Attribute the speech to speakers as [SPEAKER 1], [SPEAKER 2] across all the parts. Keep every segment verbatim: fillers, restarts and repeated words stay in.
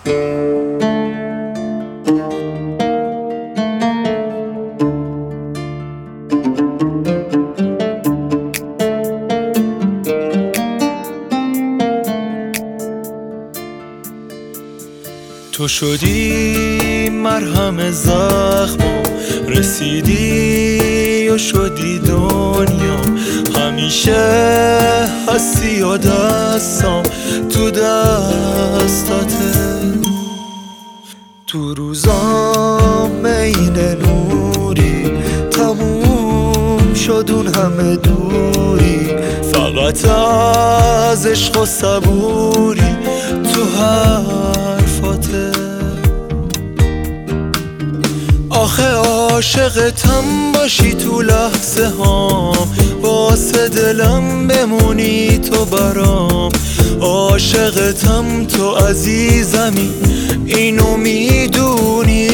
[SPEAKER 1] تو شدی مرهم زخمم، رسیدی و شدی دنیا. همیشه هستی و دستم تو دستاته. تو روزام این نوری تموم شد اون همه دوری، فقط از عشق و صبوری تو حرفاته. آخه عاشقتم باشی تو لحظه هام، واسه دلم بمونی تو برام. عاشقتم تو عزیزمی اینو میدونی،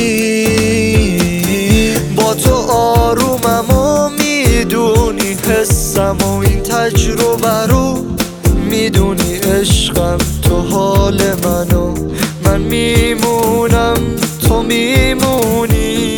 [SPEAKER 1] با تو آرومم و میدونی، حسم و این تجربه رو میدونی. عشقم تو حال منو، من میمونم تو میمونی.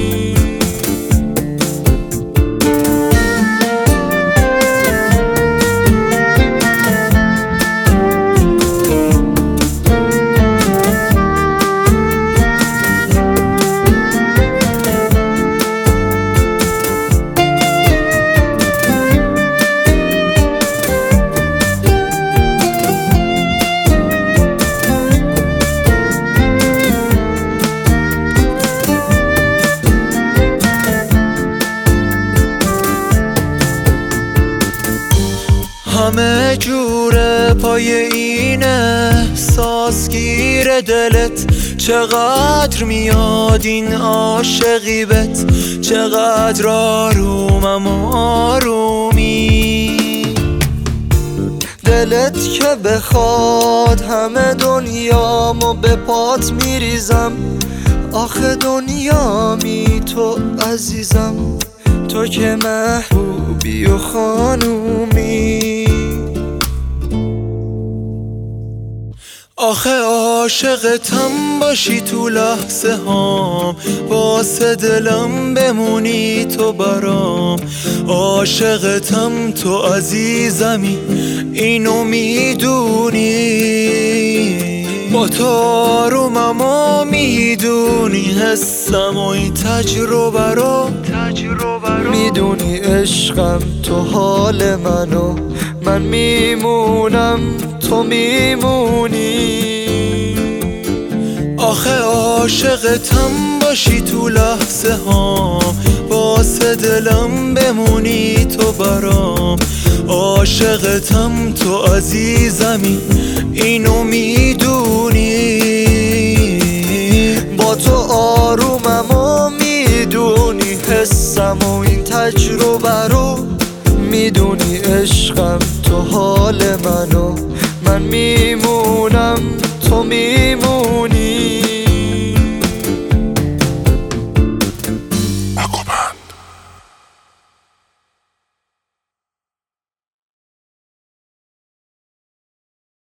[SPEAKER 1] همه جوره پای این احساس گیر دلت، چقدر میاد این عاشقی بت، چقدر آرومم و آرومی. دلت که بخواد همه دنیامو به پات میریزم، آخه دنیامی تو عزیزم، تو که محبوبی و خانومی. آخه عاشقتم باشی تو لحظه هام، واسه دلم بمونی تو برام. عاشقتم تو عزیزمی اینو میدونی، با تو آرومم و میدونی، حسم و این تجربه رو میدونی. عشقم تو حال منو، من میمونم تو میمونی. آخه عاشقتم باشی تو لحظه هام، واسه دلم بمونی تو برام. عاشقتم تو عزیزمی اینو میدونی، با تو آرومم و میدونی، حسم و این تجربه رو میدونی. عشقم تو حال منو، من میمونم تو میمونی.